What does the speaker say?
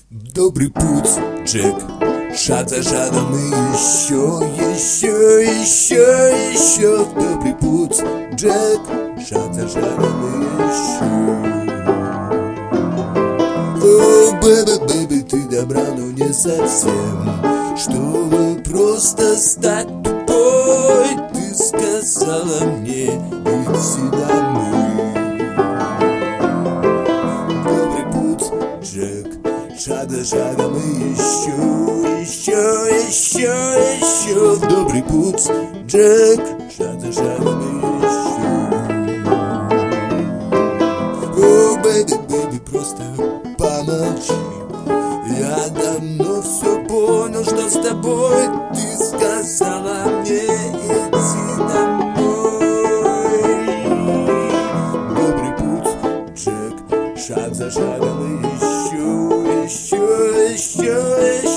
Добрый путь, Джек, шаг за шагом и еще добрый путь, Джек, шаг за шагом и еще. О, бэби, ты добра, но не совсем. Чтобы просто стать тупой, ты сказала мне идти домой. Добрый путь, Джек, шаг за шагом и еще добрый путь, Джек, шаг за шагом и еще. О, бэби, просто помолчи. Я давно все понял, что с тобой. Ты сказала мне идти домой. Добрый путь, Джек, шаг за шагом и еще